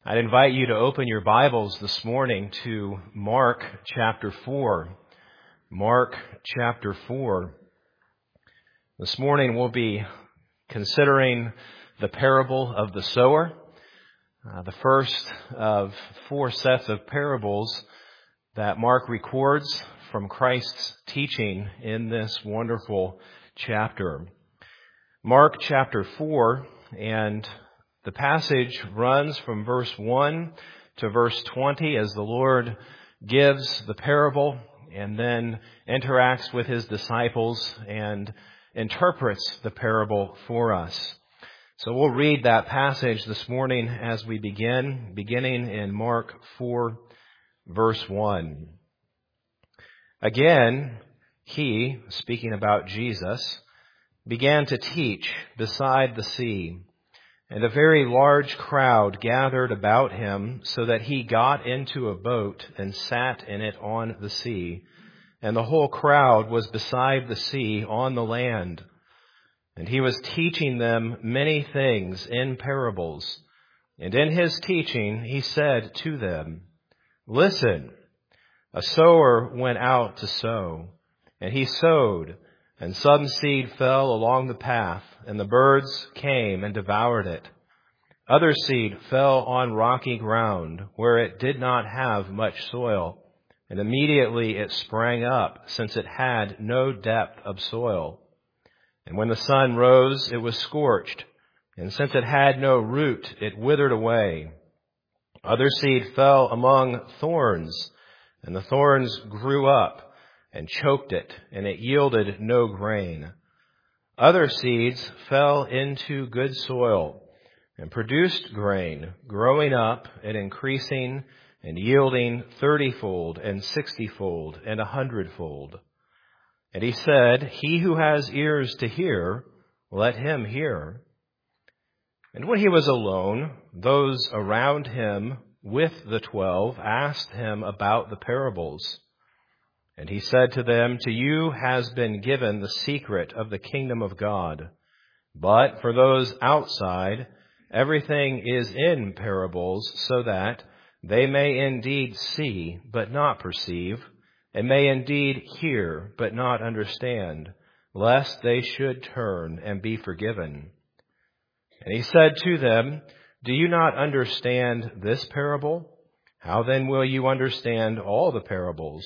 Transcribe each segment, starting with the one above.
I'd invite you to open your Bibles this morning to Mark chapter 4. Mark chapter 4. This morning we'll be considering the parable of the sower, the first of four sets of parables that Mark records from Christ's teaching in this wonderful chapter. Mark chapter 4, and the passage runs from verse 1 to verse 20 as the Lord gives the parable and then interacts with his disciples and interprets the parable for us. So we'll read that passage this morning as we beginning in Mark 4, verse 1. Again, he, speaking about Jesus, began to teach beside the sea. And a very large crowd gathered about him, so that he got into a boat and sat in it on the sea. And the whole crowd was beside the sea on the land. And he was teaching them many things in parables. And in his teaching he said to them, "Listen, a sower went out to sow, and he sowed, and some seed fell along the path, and the birds came and devoured it. Other seed fell on rocky ground, where it did not have much soil, and immediately it sprang up, since it had no depth of soil. And when the sun rose, it was scorched, and since it had no root, it withered away. Other seed fell among thorns, and the thorns grew up and choked it, and it yielded no grain. Other seeds fell into good soil and produced grain, growing up and increasing and yielding 30-fold and 60-fold and 100-fold. And he said, He who has ears to hear, let him hear. And when he was alone, those around him with the 12 asked him about the parables. And he said to them, To you has been given the secret of the kingdom of God. But for those outside, everything is in parables, so that they may indeed see, but not perceive, and may indeed hear, but not understand, lest they should turn and be forgiven. And he said to them, Do you not understand this parable? How then will you understand all the parables?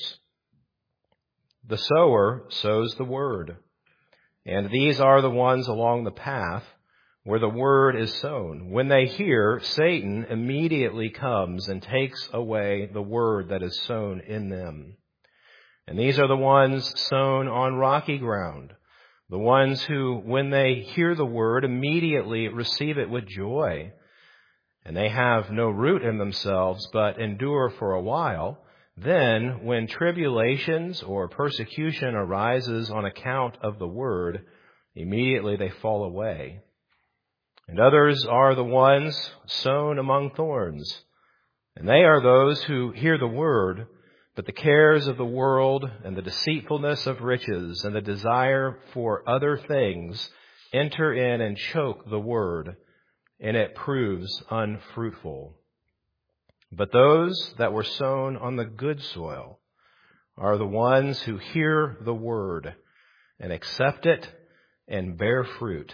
The sower sows the word, and these are the ones along the path where the word is sown. When they hear, Satan immediately comes and takes away the word that is sown in them. And these are the ones sown on rocky ground, the ones who, when they hear the word, immediately receive it with joy. And they have no root in themselves, but endure for a while. Then, when tribulations or persecution arises on account of the word, immediately they fall away. And others are the ones sown among thorns. And they are those who hear the word, but the cares of the world and the deceitfulness of riches and the desire for other things enter in and choke the word, and it proves unfruitful. But those that were sown on the good soil are the ones who hear the word and accept it and bear fruit,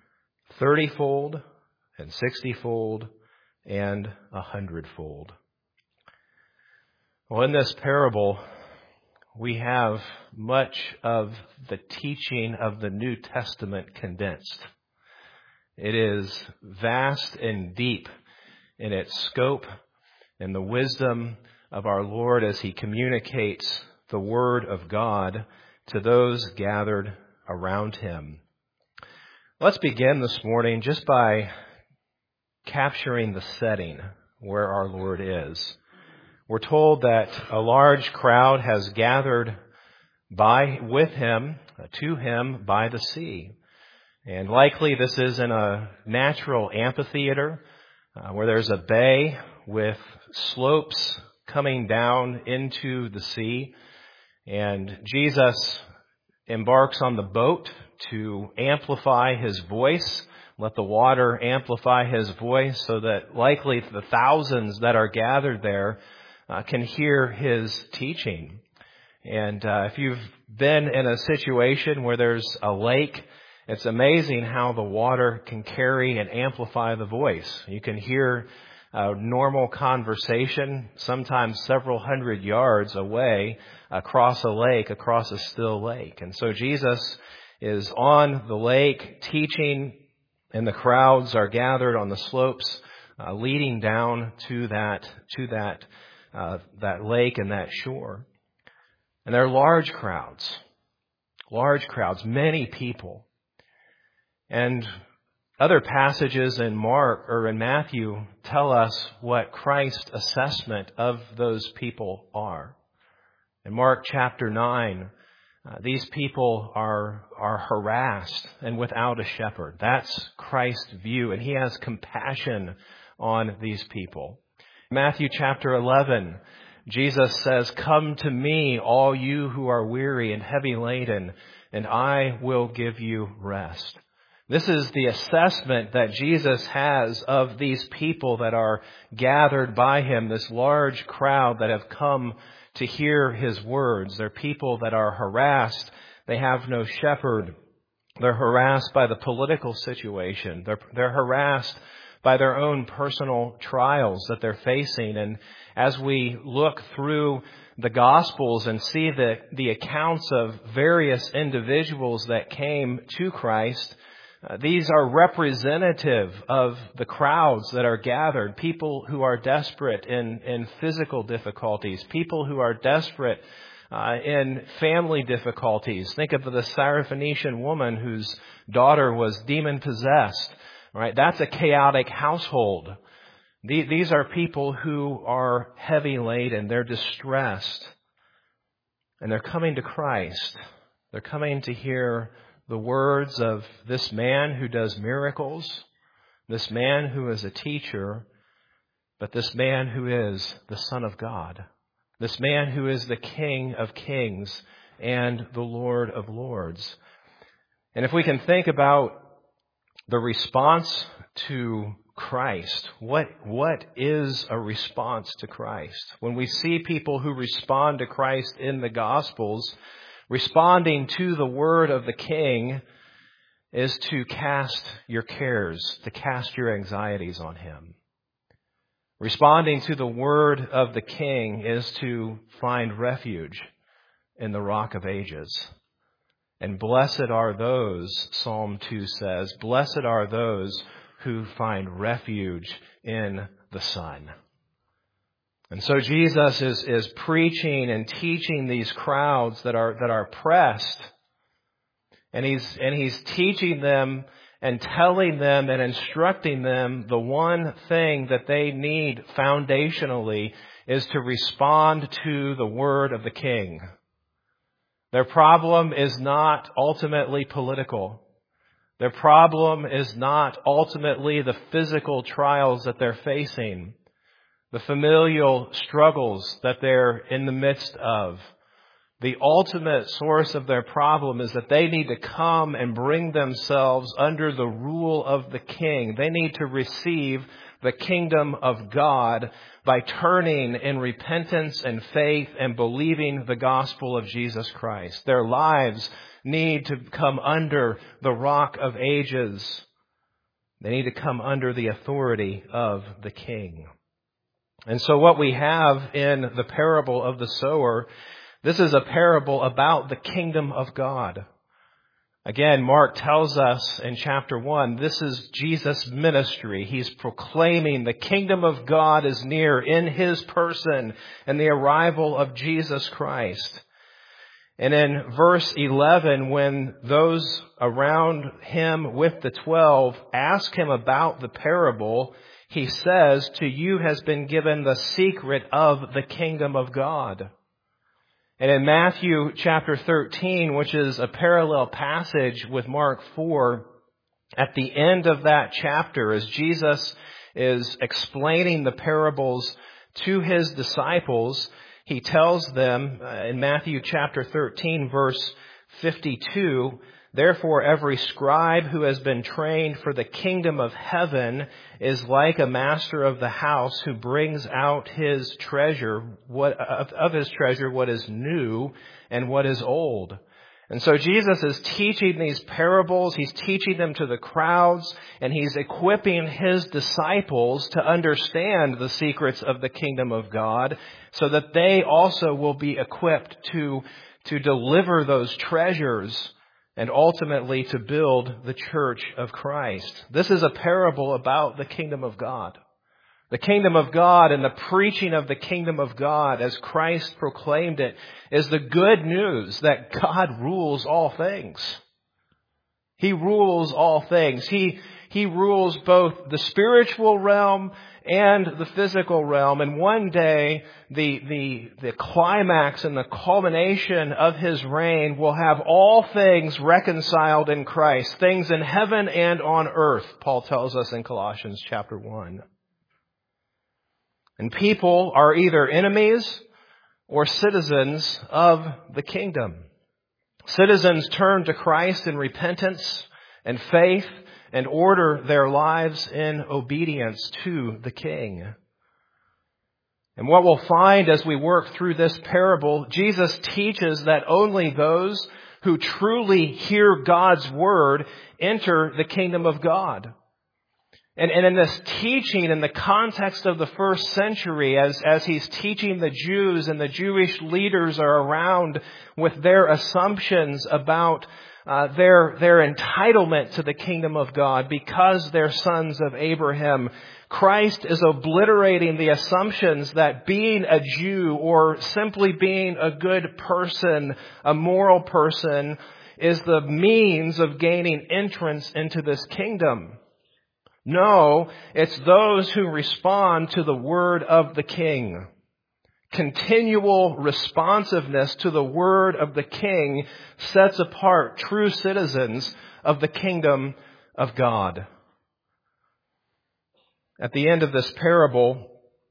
30-fold and 60-fold and 100-fold. Well, in this parable, we have much of the teaching of the New Testament condensed. It is vast and deep in its scope and the wisdom of our Lord as he communicates the word of God to those gathered around him. Let's begin this morning just by capturing the setting where our Lord is. We're told that a large crowd has gathered to him by the sea. And likely this is in a natural amphitheater where there's a bay with slopes coming down into the sea. And Jesus embarks on the boat to amplify his voice Let the water amplify his voice so that likely the thousands that are gathered there can hear his teaching. And if you've been in a situation where there's a lake, it's amazing how the water can carry and amplify the voice. You can hear a normal conversation, sometimes several hundred yards away, across a lake, across a still lake. And so Jesus is on the lake teaching, and the crowds are gathered on the slopes, leading down to that lake and that shore. And there are large crowds, many people. And other passages in Mark or in Matthew tell us what Christ's assessment of those people are. In Mark chapter 9, these people are harassed and without a shepherd. That's Christ's view, and he has compassion on these people. Matthew chapter 11, Jesus says, "Come to me, all you who are weary and heavy laden, and I will give you rest." This is the assessment that Jesus has of these people that are gathered by him, this large crowd that have come to hear his words. They're people that are harassed. They have no shepherd. They're harassed by the political situation. They're harassed by their own personal trials that they're facing. And as we look through the Gospels and see the accounts of various individuals that came to Christ, these are representative of the crowds that are gathered, people who are desperate in physical difficulties, people who are desperate in family difficulties. Think of the Syrophoenician woman whose daughter was demon-possessed. Right? That's a chaotic household. These are people who are heavy laden. They're distressed. And they're coming to Christ. They're coming to hear the words of this man who does miracles, this man who is a teacher, but this man who is the Son of God, this man who is the King of Kings and the Lord of Lords. And if we can think about the response to Christ, what is a response to Christ? When we see people who respond to Christ in the Gospels, responding to the word of the King is to cast your cares, to cast your anxieties on him. Responding to the word of the King is to find refuge in the Rock of Ages. And blessed are those, Psalm 2 says, blessed are those who find refuge in the Son. And so Jesus is preaching and teaching these crowds that are pressed. And he's teaching them and telling them and instructing them the one thing that they need foundationally is to respond to the word of the King. Their problem is not ultimately political. Their problem is not ultimately the physical trials that they're facing, the familial struggles that they're in the midst of. The ultimate source of their problem is that they need to come and bring themselves under the rule of the King. They need to receive the kingdom of God by turning in repentance and faith and believing the gospel of Jesus Christ. Their lives need to come under the Rock of Ages. They need to come under the authority of the King. And so what we have in the parable of the sower, this is a parable about the kingdom of God. Again, Mark tells us in chapter 1, this is Jesus' ministry. He's proclaiming the kingdom of God is near in his person and the arrival of Jesus Christ. And in verse 11, when those around him with the 12 ask him about the parable, he says, to you has been given the secret of the kingdom of God. And in Matthew chapter 13, which is a parallel passage with Mark 4, at the end of that chapter, as Jesus is explaining the parables to his disciples, he tells them in Matthew chapter 13, verse 52, Therefore, every scribe who has been trained for the kingdom of heaven is like a master of the house who brings out his treasure, of his treasure, what is new and what is old. And so Jesus is teaching these parables. He's teaching them to the crowds, and he's equipping his disciples to understand the secrets of the kingdom of God so that they also will be equipped to deliver those treasures and ultimately to build the church of Christ. This is a parable about the kingdom of God. The kingdom of God and the preaching of the kingdom of God, as Christ proclaimed it, is the good news that God rules all things. He rules all things. He rules both the spiritual realm and the physical realm. And one day, the climax and the culmination of his reign will have all things reconciled in Christ, things in heaven and on earth, Paul tells us in Colossians chapter 1. And people are either enemies or citizens of the kingdom. Citizens turn to Christ in repentance and faith and order their lives in obedience to the King. And what we'll find as we work through this parable, Jesus teaches that only those who truly hear God's word enter the kingdom of God. And in this teaching, in the context of the first century, as he's teaching the Jews and the Jewish leaders are around with their assumptions about their entitlement to the kingdom of God because they're sons of Abraham, Christ is obliterating the assumptions that being a Jew or simply being a good person, a moral person, is the means of gaining entrance into this kingdom. No, it's those who respond to the word of the King. Continual responsiveness to the word of the King sets apart true citizens of the kingdom of God. At the end of this parable,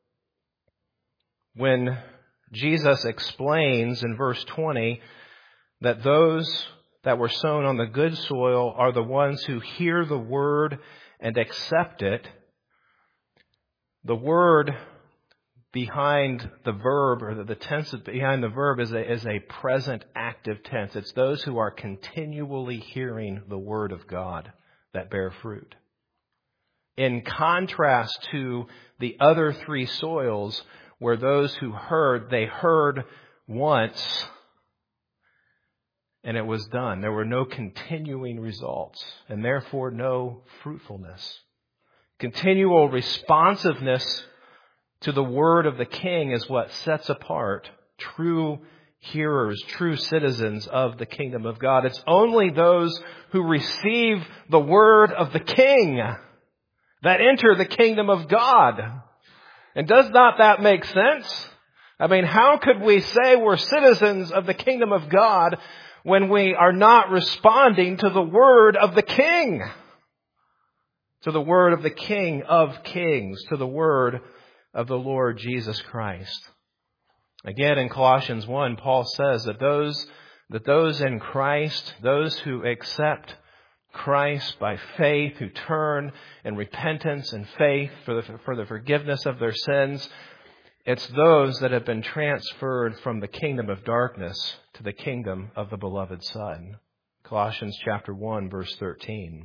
when Jesus explains in verse 20 that those that were sown on the good soil are the ones who hear the word and accept it, the word behind the verb, or the tense behind the verb, is a present active tense. It's those who are continually hearing the word of God that bear fruit. In contrast to the other three soils, where those who heard, they heard once, and it was done. There were no continuing results, and therefore no fruitfulness. Continual responsiveness to the word of the King is what sets apart true hearers, true citizens of the kingdom of God. It's only those who receive the word of the King that enter the kingdom of God. And does not that make sense? I mean, how could we say we're citizens of the kingdom of God when we are not responding to the word of the King? To the word of the King of Kings, to the word of the Lord Jesus Christ. Again, in Colossians 1, Paul says that those in Christ, those who accept Christ by faith, who turn in repentance and faith for the forgiveness of their sins, it's those that have been transferred from the kingdom of darkness to the kingdom of the beloved Son. Colossians chapter 1, verse 13.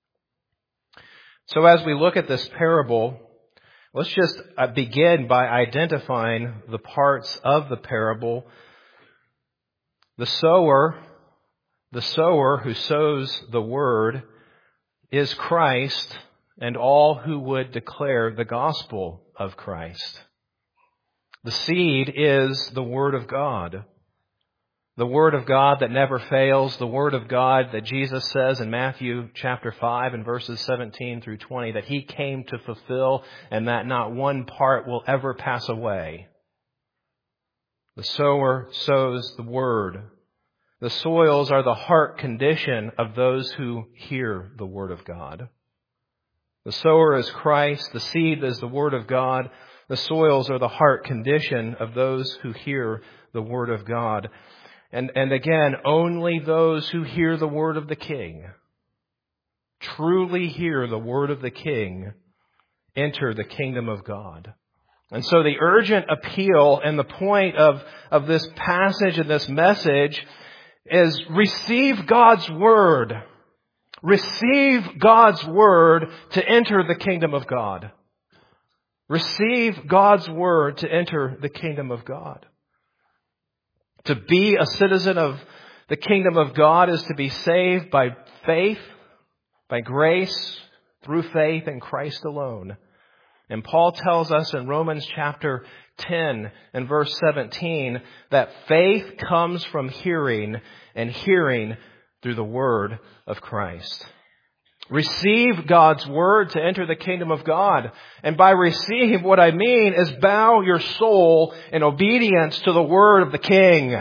So as we look at this parable, let's just begin by identifying the parts of the parable. The sower who sows the word is Christ and all who would declare the gospel of Christ. The seed is the word of God. The word of God that never fails, the word of God that Jesus says in Matthew chapter 5 and verses 17 through 20 that he came to fulfill and that not one part will ever pass away. The sower sows the word. The soils are the heart condition of those who hear the word of God. The sower is Christ. The seed is the word of God. The soils are the heart condition of those who hear the word of God. And again, only those who hear the word of the King, truly hear the word of the King, enter the kingdom of God. And so the urgent appeal and the point of this passage and this message is receive God's word. Receive God's word to enter the kingdom of God. Receive God's word to enter the kingdom of God. To be a citizen of the kingdom of God is to be saved by faith, by grace, through faith in Christ alone. And Paul tells us in Romans chapter 10 and verse 17 that faith comes from hearing, and hearing through the word of Christ. Receive God's word to enter the kingdom of God. And by receive, what I mean is bow your soul in obedience to the word of the King.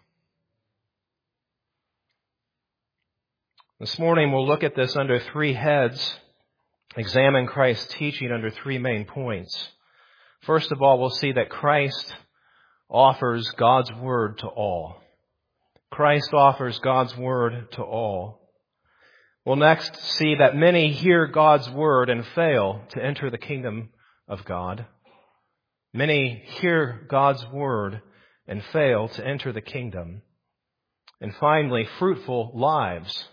This morning we'll look at this under three heads. Examine Christ's teaching under three main points. First of all, we'll see that Christ offers God's word to all. Christ offers God's word to all. We'll next see that many hear God's word and fail to enter the kingdom of God. Many hear God's word and fail to enter the kingdom. And finally, fruitful lives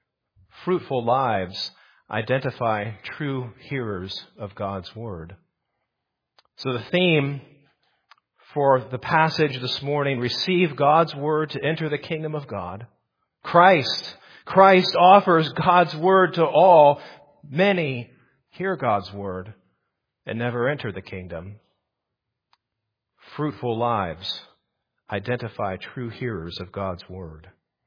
identify true hearers of God's word. So the theme for the passage this morning, receive God's word to enter the kingdom of God. Christ offers God's word to all. Many hear God's word and never enter the kingdom. Fruitful lives identify true hearers of God's word.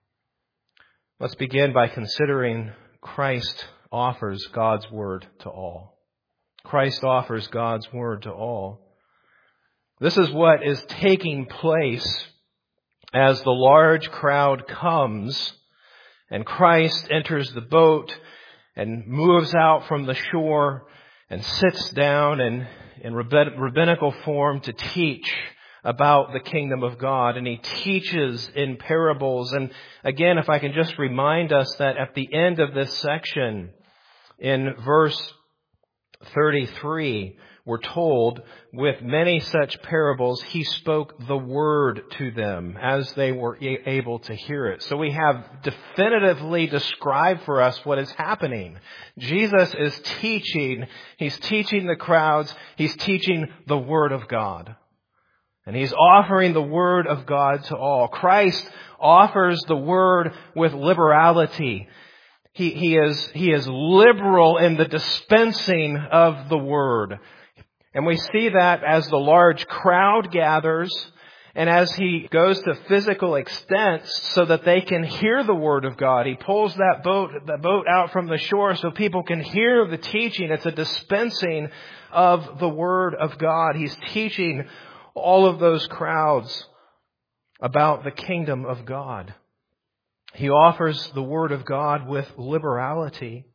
Let's begin by considering Christ offers God's word to all. Christ offers God's word to all. This is what is taking place as the large crowd comes and Christ enters the boat and moves out from the shore and sits down in rabbinical form to teach about the kingdom of God. And he teaches in parables. And again, if I can just remind us that at the end of this section, in verse 33, we're told, with many such parables, he spoke the word to them as they were able to hear it. So we have definitively described for us what is happening. Jesus is teaching. He's teaching the crowds. He's teaching the word of God. And he's offering the word of God to all. Christ offers the word with liberality. He is liberal in the dispensing of the word. And we see that as the large crowd gathers and as he goes to physical extents so that they can hear the word of God. He pulls the boat out from the shore so people can hear the teaching. It's a dispensing of the word of God. He's teaching all of those crowds about the kingdom of God. He offers the word of God with liberality.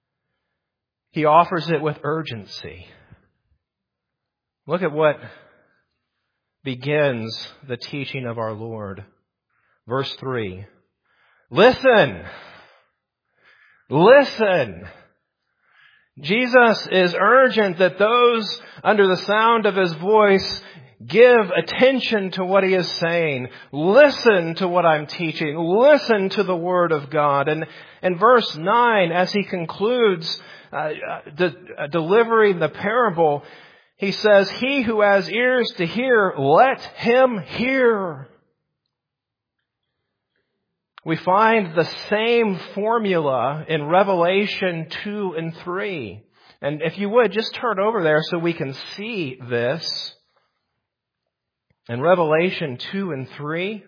He offers it with urgency. Look at what begins the teaching of our Lord. Verse 3. Listen! Listen! Jesus is urgent that those under the sound of his voice give attention to what he is saying. Listen to what I'm teaching. Listen to the word of God. And in verse 9, as he concludes delivering the parable, he says, he who has ears to hear, let him hear. We find the same formula in Revelation 2 and 3. And if you would, just turn over there so we can see this. In Revelation 2 and 3,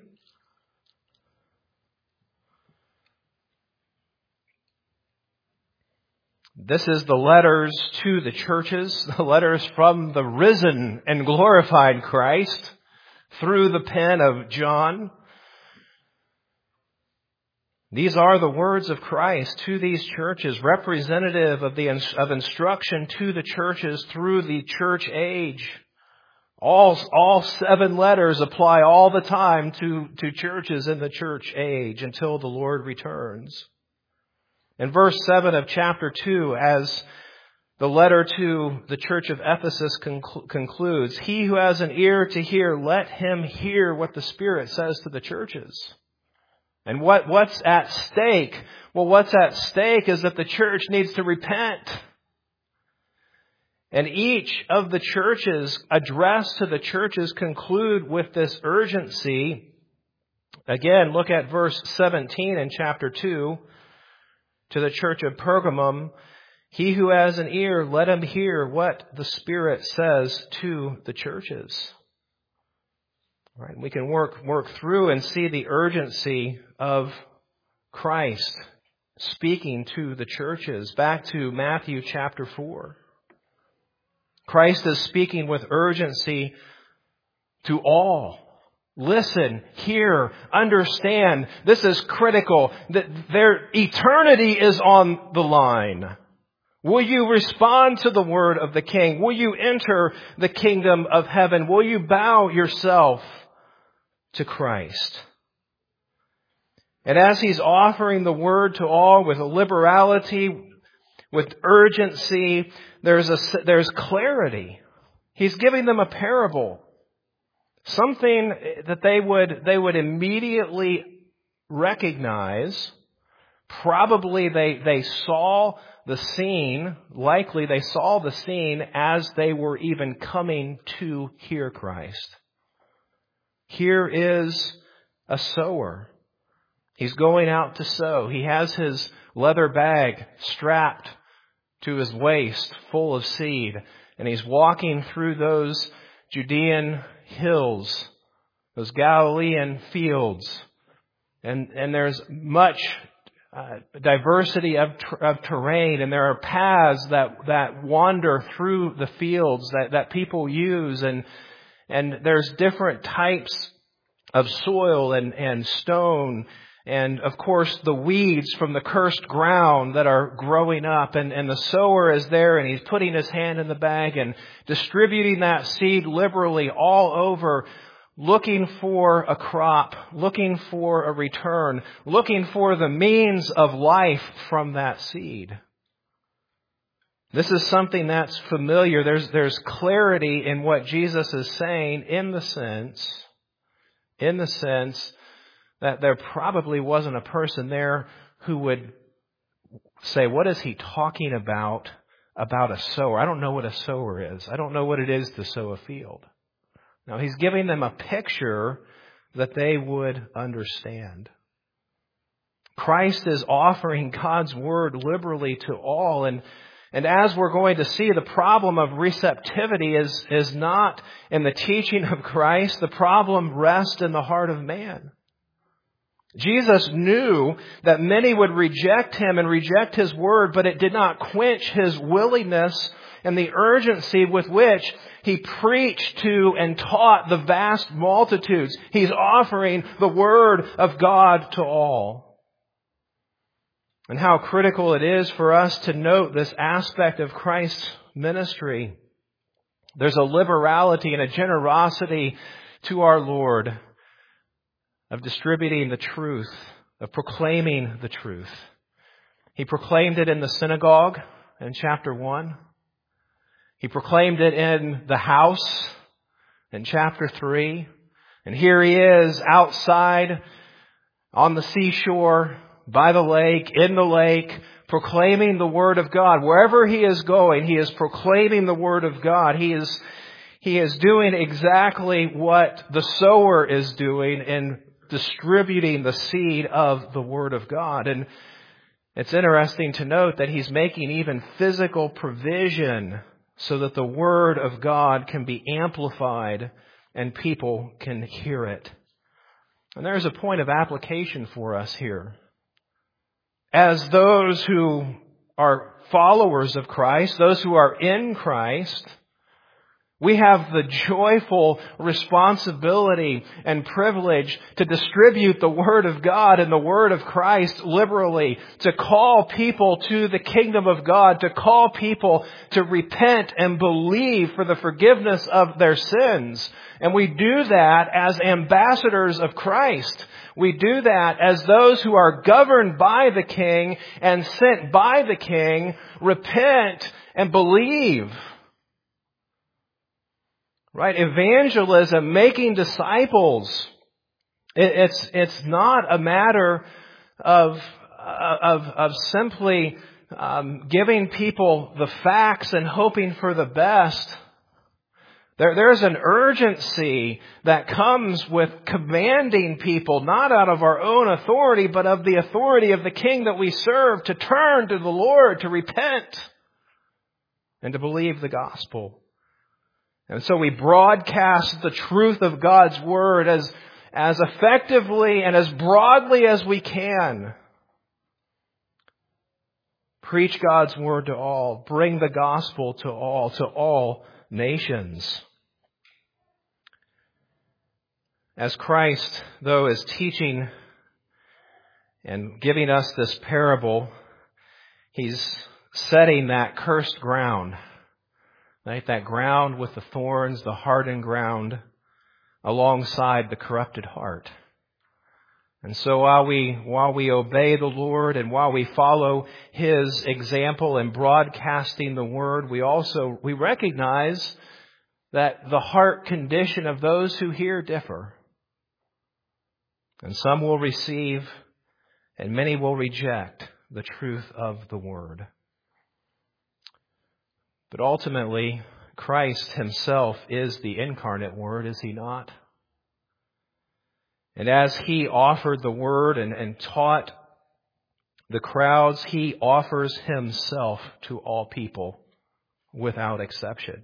this is the letters to the churches, the letters from the risen and glorified Christ through the pen of John. These are the words of Christ to these churches, representative of instruction to the churches through the church age. All 7 letters apply all the time to churches in the church age until the Lord returns. In verse 7 of chapter 2, as the letter to the church of Ephesus concludes, "He who has an ear to hear, let him hear what the Spirit says to the churches." And what's at stake? Well, what's at stake is that the church needs to repent. And each of the churches addressed to the churches conclude with this urgency. Again, look at verse 17 in chapter 2 to the church of Pergamum. "He who has an ear, let him hear what the Spirit says to the churches." All right, we can work through and see the urgency of Christ speaking to the churches. Back to Matthew chapter 4. Christ is speaking with urgency to all. Listen, hear, understand. This is critical. Their eternity is on the line. Will you respond to the word of the King? Will you enter the kingdom of heaven? Will you bow yourself to Christ? And as He's offering the word to all with liberality, with urgency, there's clarity. He's giving them a parable. Something that they would immediately recognize. Probably they saw the scene, likely they saw the scene as they were even coming to hear Christ. Here is a sower. He's going out to sow. He has his leather bag strapped to his waist full of seed. And he's walking through those Judean hills, those Galilean fields. And there's much diversity of terrain. And there are paths that wander through the fields that people use. And there's different types of soil and stone. And, of course, the weeds from the cursed ground that are growing up. And the sower is there, and he's putting his hand in the bag and distributing that seed liberally all over, looking for a crop, looking for a return, looking for the means of life from that seed. This is something that's familiar. There's clarity in what Jesus is saying in the sense that there probably wasn't a person there who would say, "What is he talking about a sower? I don't know what a sower is. I don't know what it is to sow a field." Now, he's giving them a picture that they would understand. Christ is offering God's word liberally to all. And as we're going to see, the problem of receptivity is not in the teaching of Christ. The problem rests in the heart of man. Jesus knew that many would reject Him and reject His word, but it did not quench His willingness and the urgency with which He preached to and taught the vast multitudes. He's offering the word of God to all. And how critical it is for us to note this aspect of Christ's ministry. There's a liberality and a generosity to our Lord of distributing the truth, of proclaiming the truth. He proclaimed it in the synagogue in chapter 1. He proclaimed it in the house in chapter 3. And here He is outside on the seashore, by the lake, in the lake, proclaiming the Word of God. Wherever He is going, He is proclaiming the Word of God. He is doing exactly what the sower is doing in distributing the seed of the Word of God. And it's interesting to note that He's making even physical provision so that the Word of God can be amplified and people can hear it. And there's a point of application for us here. As those who are followers of Christ, those who are in Christ, We have the joyful responsibility and privilege to distribute the Word of God and the Word of Christ liberally, to call people to the kingdom of God, to call people to repent and believe for the forgiveness of their sins. And we do that as ambassadors of Christ. We do that as those who are governed by the King and sent by the King. Repent and believe. Right? Evangelism, making disciples. It's not a matter of simply giving people the facts and hoping for the best. There's an urgency that comes with commanding people, not out of our own authority, but of the authority of the King that we serve, to turn to the Lord, to repent, and to believe the gospel. And so we broadcast the truth of God's Word as effectively and as broadly as we can. Preach God's Word to all. Bring the gospel to all nations. As Christ, though, is teaching and giving us this parable, He's setting that cursed ground. Right? That ground with the thorns, the hardened ground, alongside the corrupted heart. And so while we obey the Lord and while we follow His example in broadcasting the Word, we recognize that the heart condition of those who hear differ. And some will receive and many will reject the truth of the Word. But ultimately, Christ Himself is the incarnate Word, is He not? And as He offered the Word and taught the crowds, He offers Himself to all people without exception.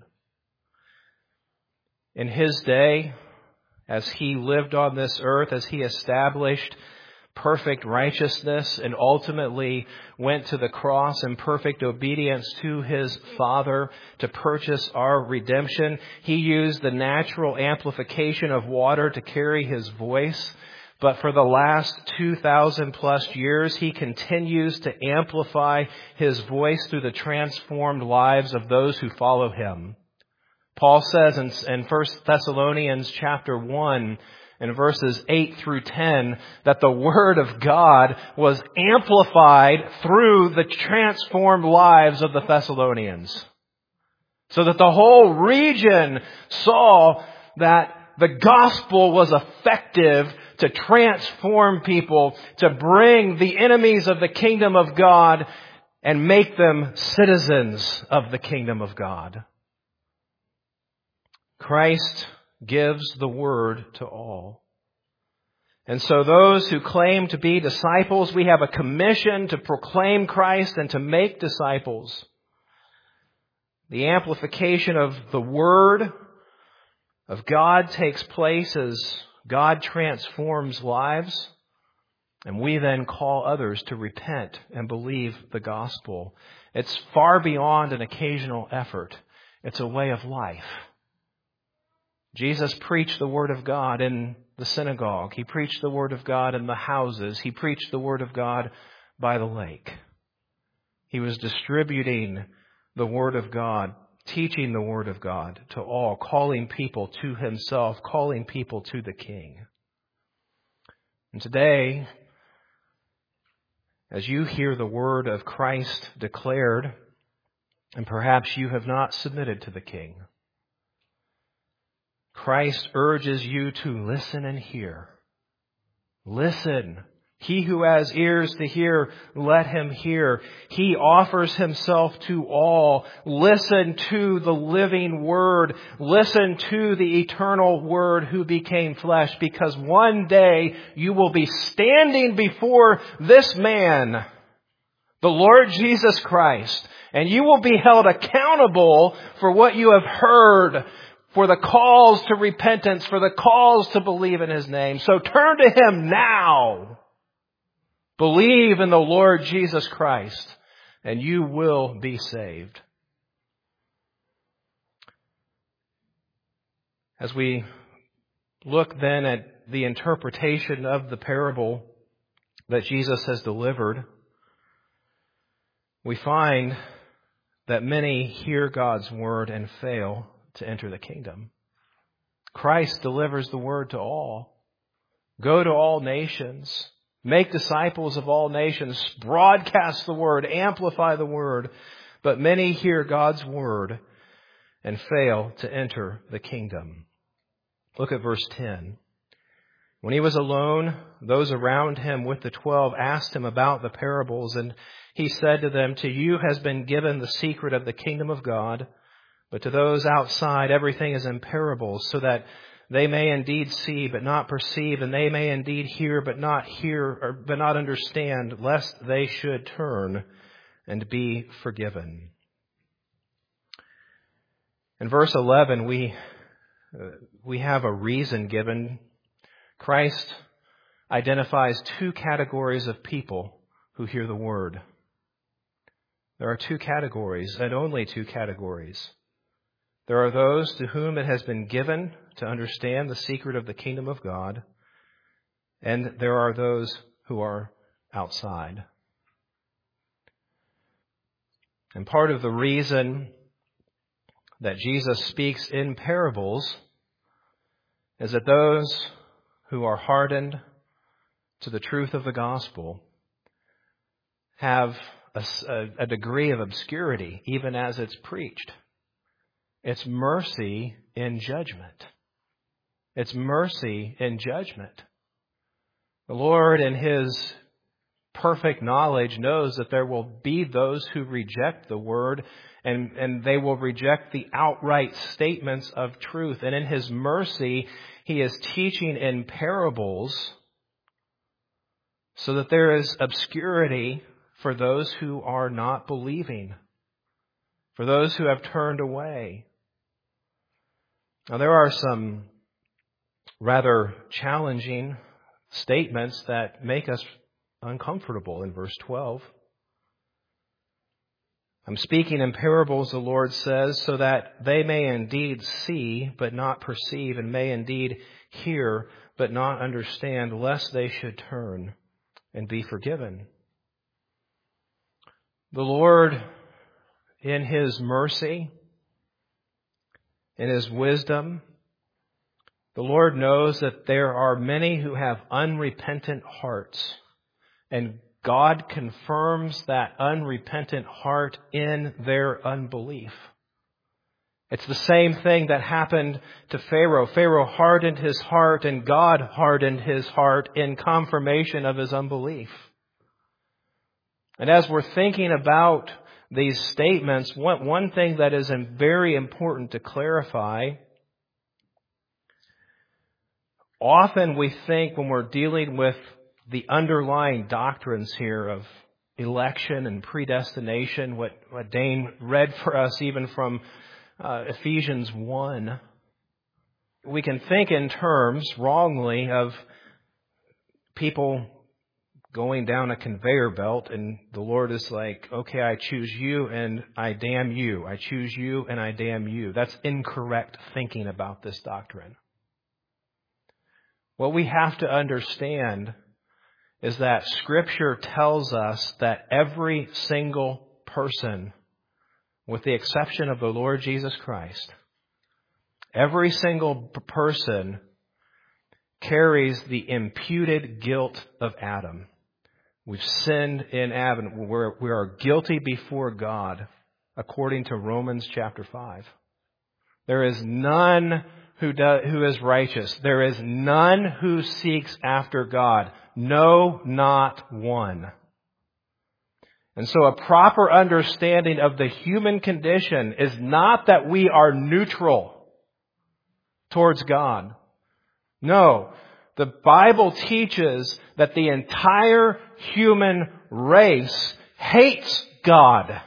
In His day, as He lived on this earth, as He established perfect righteousness and ultimately went to the cross in perfect obedience to His Father to purchase our redemption, He used the natural amplification of water to carry His voice. But for the last 2,000 plus years, He continues to amplify His voice through the transformed lives of those who follow Him. Paul says in 1 Thessalonians chapter 1, in verses 8 through 10, that the Word of God was amplified through the transformed lives of the Thessalonians. So that the whole region saw that the gospel was effective to transform people, to bring the enemies of the kingdom of God and make them citizens of the kingdom of God. Christ gives the Word to all. And so those who claim to be disciples, we have a commission to proclaim Christ and to make disciples. The amplification of the Word of God takes place as God transforms lives, and we then call others to repent and believe the gospel. It's far beyond an occasional effort. It's a way of life. Jesus preached the Word of God in the synagogue. He preached the Word of God in the houses. He preached the Word of God by the lake. He was distributing the Word of God, teaching the Word of God to all, calling people to Himself, calling people to the King. And today, as you hear the Word of Christ declared, and perhaps you have not submitted to the King, Christ urges you to listen and hear. Listen. He who has ears to hear, let him hear. He offers Himself to all. Listen to the living Word. Listen to the eternal Word who became flesh, because one day you will be standing before this man, the Lord Jesus Christ, and you will be held accountable for what you have heard, for the calls to repentance, for the calls to believe in His name. So turn to Him now. Believe in the Lord Jesus Christ, and you will be saved. As we look then at the interpretation of the parable that Jesus has delivered, we find that many hear God's word and fail to enter the kingdom. Christ delivers the word to all. Go to all nations. Make disciples of all nations. Broadcast the word. Amplify the word. But many hear God's word and fail to enter the kingdom. Look at verse 10. When he was alone, those around him with the 12 asked him about the parables, and he said to them, "To you has been given the secret of the kingdom of God, but to those outside everything is in parables, so that they may indeed see but not perceive, and they may indeed hear but not understand, lest they should turn and be forgiven." In verse 11, we have a reason given. Christ identifies two categories of people who hear the word. There are two categories, and only two categories. There are those to whom it has been given to understand the secret of the kingdom of God, and there are those who are outside. And part of the reason that Jesus speaks in parables is that those who are hardened to the truth of the gospel have a degree of obscurity, even as it's preached. It's mercy in judgment. It's mercy in judgment. The Lord, in His perfect knowledge, knows that there will be those who reject the word, and they will reject the outright statements of truth. And in His mercy, He is teaching in parables so that there is obscurity for those who are not believing, for those who have turned away. Now, there are some rather challenging statements that make us uncomfortable in verse 12. I'm speaking in parables, the Lord says, so that they may indeed see but not perceive, and may indeed hear but not understand, lest they should turn and be forgiven. The Lord, in His mercy, in His wisdom, the Lord knows that there are many who have unrepentant hearts, and God confirms that unrepentant heart in their unbelief. It's the same thing that happened to Pharaoh. Pharaoh hardened his heart, and God hardened his heart in confirmation of his unbelief. And as we're thinking about these statements, one thing that is very important to clarify, often we think when we're dealing with the underlying doctrines here of election and predestination, what Dane read for us even from Ephesians 1, we can think in terms, wrongly, of people going down a conveyor belt, and the Lord is like, okay, I choose you and I damn you. I choose you and I damn you. That's incorrect thinking about this doctrine. What we have to understand is that Scripture tells us that every single person, with the exception of the Lord Jesus Christ, every single person carries the imputed guilt of Adam. We've sinned in Adam. We are guilty before God, according to Romans chapter 5. There is none who is righteous. There is none who seeks after God. No, not one. And so a proper understanding of the human condition is not that we are neutral towards God. No, the Bible teaches that the entire human race hates God.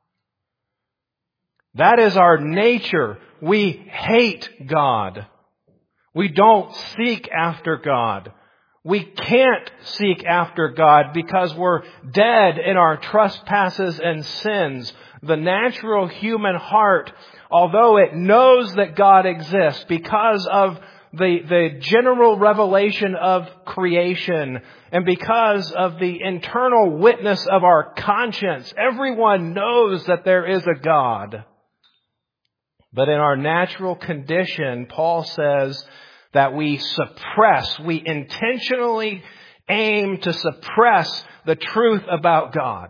That is our nature. We hate God. We don't seek after God. We can't seek after God because we're dead in our trespasses and sins. The natural human heart although it knows that God exists because of the general revelation of creation and because of the internal witness of our conscience, everyone knows that there is a God. But in our natural condition, Paul says that we intentionally aim to suppress the truth about God.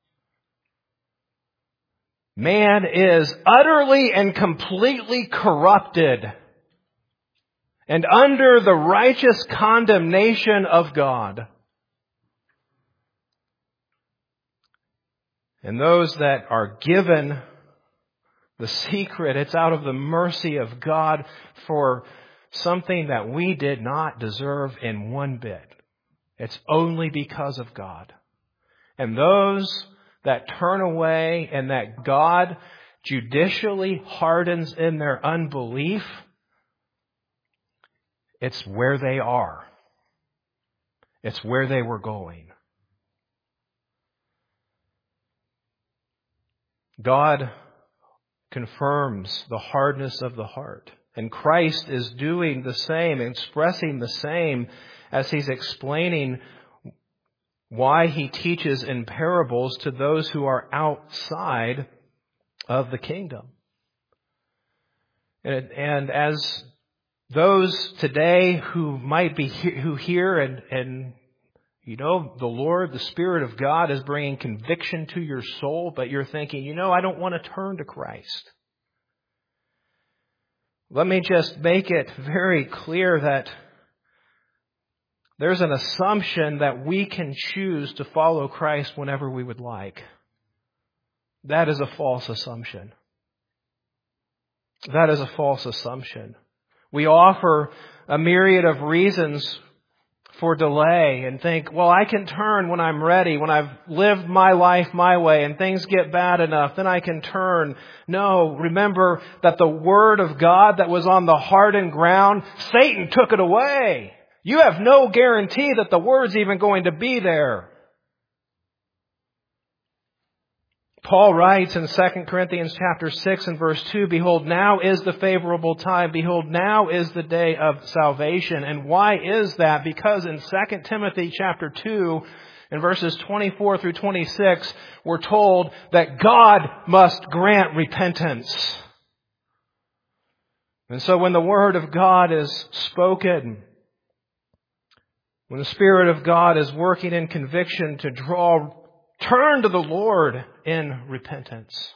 Man is utterly and completely corrupted and under the righteous condemnation of God. And those that are given the secret, it's out of the mercy of God for something that we did not deserve in one bit. It's only because of God. And those that turn away and that God judicially hardens in their unbelief, it's where they are. It's where they were going. God confirms the hardness of the heart. And Christ is doing the same, expressing the same as He's explaining why He teaches in parables to those who are outside of the kingdom. And as those today who might be who hear and you know, the Lord, the Spirit of God is bringing conviction to your soul, but you're thinking, I don't want to turn to Christ. Let me just make it very clear that there's an assumption that we can choose to follow Christ whenever we would like. That is a false assumption. That is a false assumption. We offer a myriad of reasons for delay and think, well, I can turn when I'm ready, when I've lived my life my way and things get bad enough, then I can turn. No, remember that the Word of God that was on the hardened ground, Satan took it away. You have no guarantee that the Word's even going to be there. Paul writes in 2 Corinthians chapter 6 and verse 2, "Behold, now is the favorable time. Behold, now is the day of salvation." And why is that? Because in 2 Timothy chapter 2 and verses 24 through 26, we're told that God must grant repentance. And so when the Word of God is spoken, when the Spirit of God is working in conviction to turn to the Lord in repentance.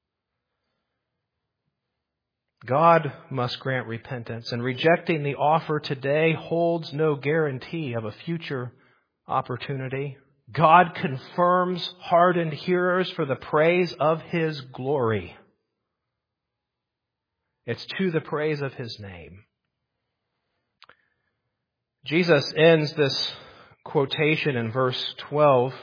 God must grant repentance, and rejecting the offer today holds no guarantee of a future opportunity. God confirms hardened hearers for the praise of His glory. It's to the praise of His name. Jesus ends this quotation in verse 12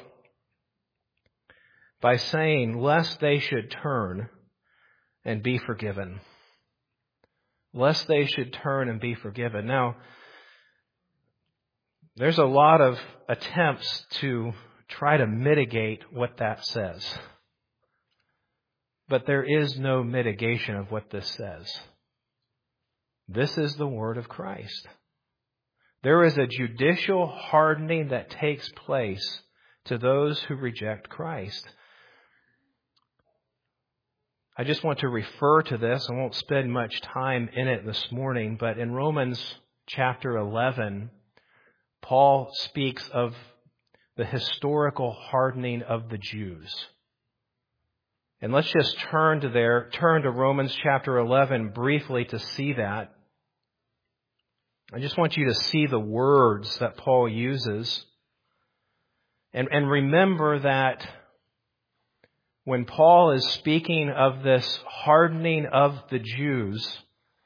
by saying, "Lest they should turn and be forgiven." Lest they should turn and be forgiven. Now, there's a lot of attempts to try to mitigate what that says. But there is no mitigation of what this says. This is the word of Christ. There is a judicial hardening that takes place to those who reject Christ. I just want to refer to this. I won't spend much time in it this morning, but in Romans chapter 11, Paul speaks of the historical hardening of the Jews. And let's just turn to Romans chapter 11 briefly to see that. I just want you to see the words that Paul uses. And remember that when Paul is speaking of this hardening of the Jews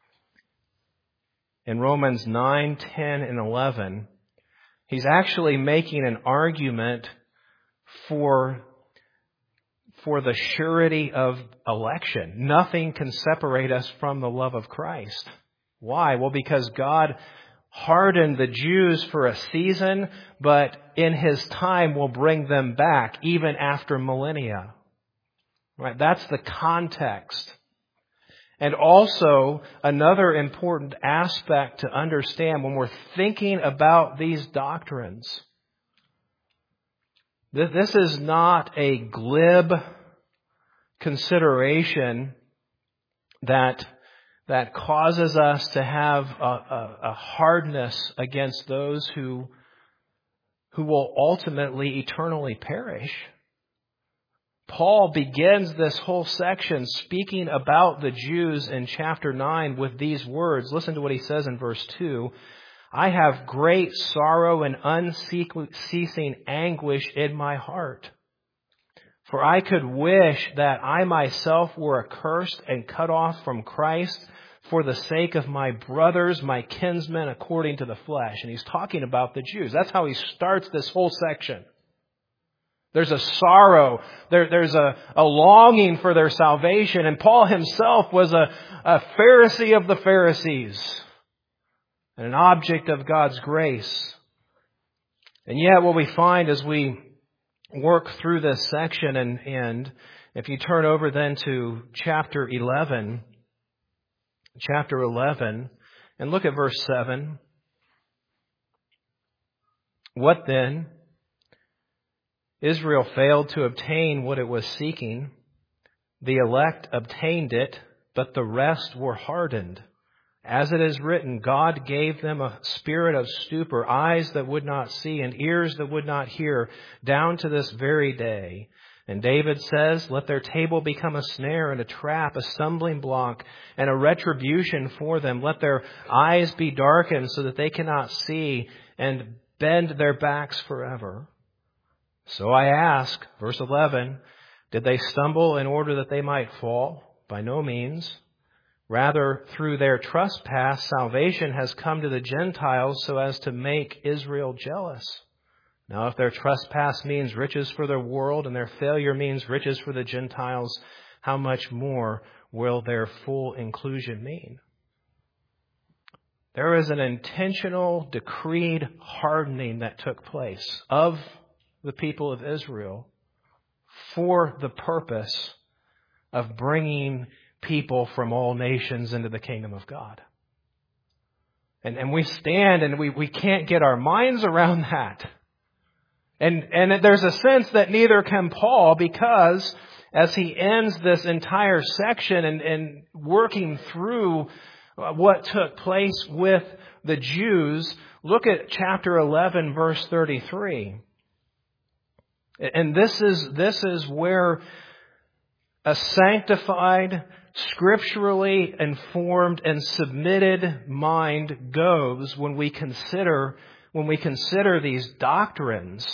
in Romans 9, 10, and 11, he's actually making an argument for the surety of election. Nothing can separate us from the love of Christ. Why? Well, because God hardened the Jews for a season, but in His time will bring them back even after millennia. Right? That's the context. And also, another important aspect to understand when we're thinking about these doctrines, this is not a glib consideration that causes us to have a hardness against those who will ultimately eternally perish. Paul begins this whole section speaking about the Jews in chapter 9 with these words. Listen to what he says in verse 2. I have great sorrow and unceasing anguish in my heart. For I could wish that I myself were accursed and cut off from Christ for the sake of my brothers, my kinsmen, according to the flesh. And he's talking about the Jews. That's how he starts this whole section. There's a sorrow. There's a longing for their salvation. And Paul himself was a Pharisee of the Pharisees and an object of God's grace. And yet what we find as we work through this section, and if you turn over then to chapter 11, and look at verse 7. What then? Israel failed to obtain what it was seeking. The elect obtained it, but the rest were hardened. As it is written, God gave them a spirit of stupor, eyes that would not see and ears that would not hear, down to this very day. And David says, let their table become a snare and a trap, a stumbling block, and a retribution for them. Let their eyes be darkened so that they cannot see, and bend their backs forever. So I ask, verse 11, did they stumble in order that they might fall? By no means. Rather, through their trespass, salvation has come to the Gentiles so as to make Israel jealous. Now, if their trespass means riches for the world and their failure means riches for the Gentiles, how much more will their full inclusion mean? There is an intentional, decreed hardening that took place of the people of Israel for the purpose of bringing people from all nations into the kingdom of God. And we stand and we can't get our minds around that. And there's a sense that neither can Paul, because as he ends this entire section and working through what took place with the Jews, look at chapter 11, verse 33. And this is where a sanctified, scripturally informed and submitted mind goes when we consider these doctrines.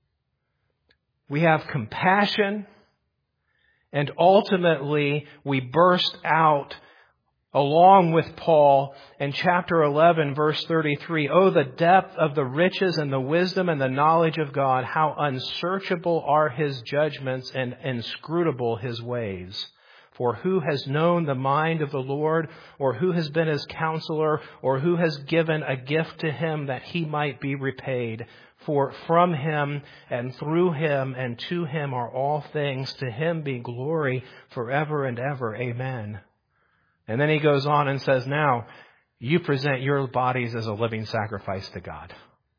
We have compassion, and ultimately we burst out along with Paul in chapter 11, verse 33. Oh, the depth of the riches and the wisdom and the knowledge of God! How unsearchable are His judgments and inscrutable His ways! For who has known the mind of the Lord, or who has been His counselor, or who has given a gift to Him that He might be repaid? For from Him and through Him and to Him are all things. To Him be glory forever and ever. Amen. And then he goes on and says, now, you present your bodies as a living sacrifice to God,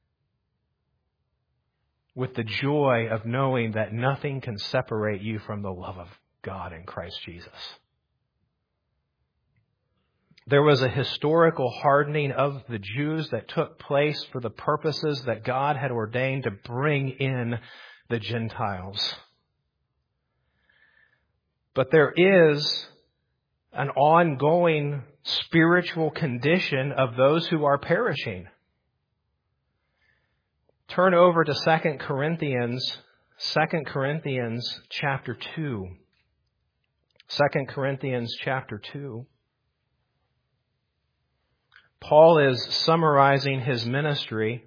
with the joy of knowing that nothing can separate you from the love of God in Christ Jesus. There was a historical hardening of the Jews that took place for the purposes that God had ordained to bring in the Gentiles. But there is an ongoing spiritual condition of those who are perishing. Turn over to 2 Corinthians chapter 2. 2 Corinthians chapter 2. Paul is summarizing his ministry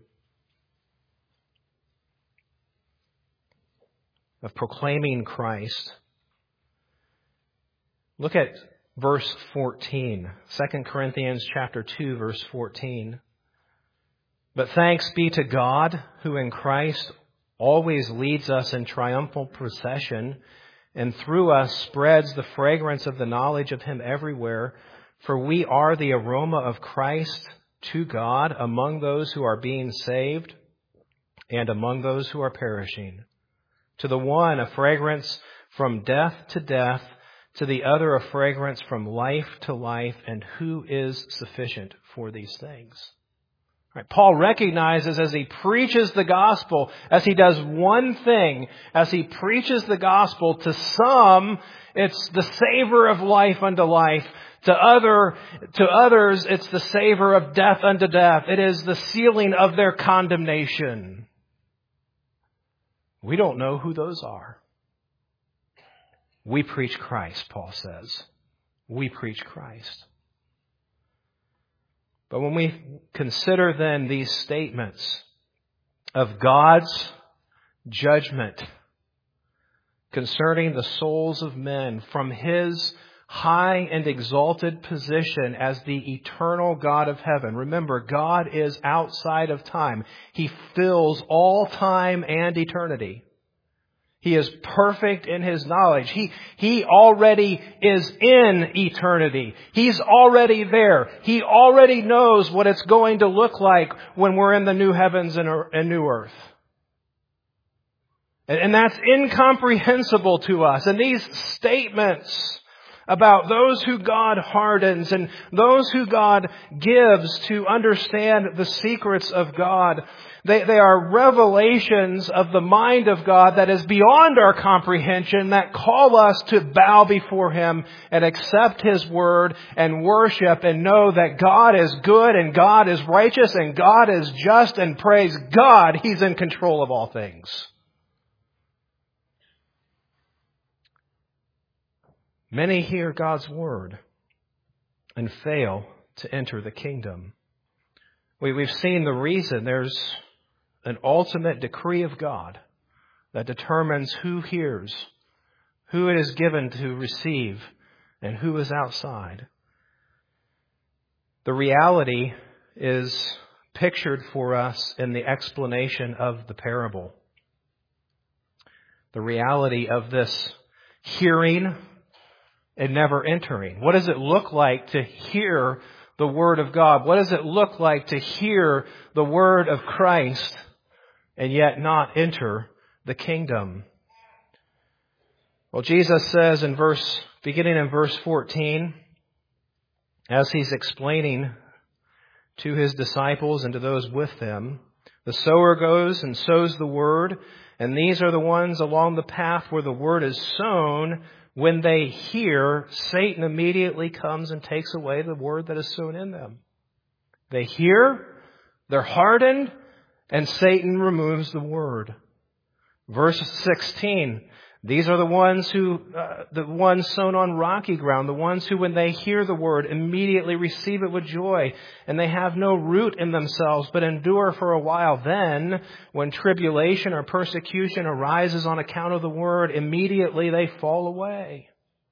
of proclaiming Christ. Look at verse 14. 2 Corinthians chapter 2, verse 14. But thanks be to God, who in Christ always leads us in triumphal procession, and through us spreads the fragrance of the knowledge of Him everywhere. For we are the aroma of Christ to God among those who are being saved and among those who are perishing. To the one, a fragrance from death to death, to the other, a fragrance from life to life. And who is sufficient for these things? Right. Paul recognizes as he preaches the gospel, as he does one thing, as he preaches the gospel, to some, it's the savor of life unto life. To others, it's the savor of death unto death. It is the sealing of their condemnation. We don't know who those are. We preach Christ, Paul says. We preach Christ. But when we consider then these statements of God's judgment concerning the souls of men from His high and exalted position as the eternal God of heaven. Remember, God is outside of time. He fills all time and eternity. He is perfect in His knowledge. He already is in eternity. He's already there. He already knows what it's going to look like when we're in the new heavens and new earth. And that's incomprehensible to us. And these statements about those who God hardens and those who God gives to understand the secrets of God, they are revelations of the mind of God that is beyond our comprehension, that call us to bow before Him and accept His word and worship and know that God is good and God is righteous and God is just, and praise God, He's in control of all things. Many hear God's word and fail to enter the kingdom. We've seen the reason. There's an ultimate decree of God that determines who hears, who it is given to receive, and who is outside. The reality is pictured for us in the explanation of the parable. The reality of this hearing and never entering. What does it look like to hear the Word of God? What does it look like to hear the Word of Christ and yet not enter the kingdom? Well, Jesus says beginning in verse 14, as He's explaining to His disciples and to those with them, the sower goes and sows the Word, and these are the ones along the path where the Word is sown. When they hear, Satan immediately comes and takes away the word that is sown in them. They hear, they're hardened, and Satan removes the word. Verse 16, these are the ones sown on rocky ground, the ones who, when they hear the word, immediately receive it with joy, and they have no root in themselves, but endure for a while. Then, when tribulation or persecution arises on account of the word, immediately they fall away.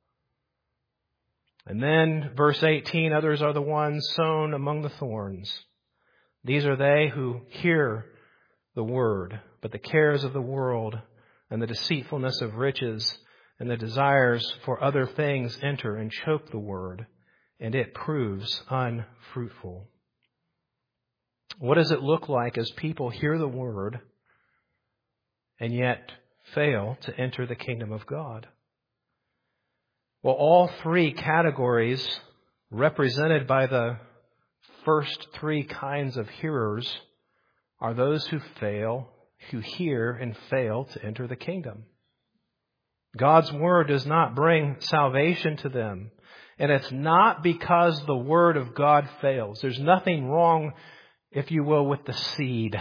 And then, verse 18, others are the ones sown among the thorns. These are they who hear the word, but the cares of the world and the deceitfulness of riches and the desires for other things enter and choke the word, and it proves unfruitful. What does it look like as people hear the word and yet fail to enter the kingdom of God? Well, all three categories represented by the first three kinds of hearers are those who hear and fail to enter the kingdom. God's word does not bring salvation to them. And it's not because the word of God fails. There's nothing wrong, if you will, with the seed.